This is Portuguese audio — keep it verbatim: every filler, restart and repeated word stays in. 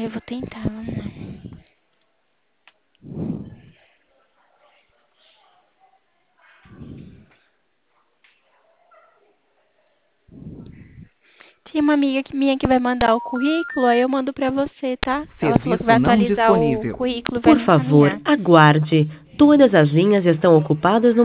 eu vou tentar, vamos lá. Tem uma amiga que- minha que vai mandar o currículo, aí eu mando pra você, tá? Ela falou que vai Serviço não atualizar o disponível. currículo e vai Por me favor, encaminhar. aguarde. Todas as linhas estão ocupadas no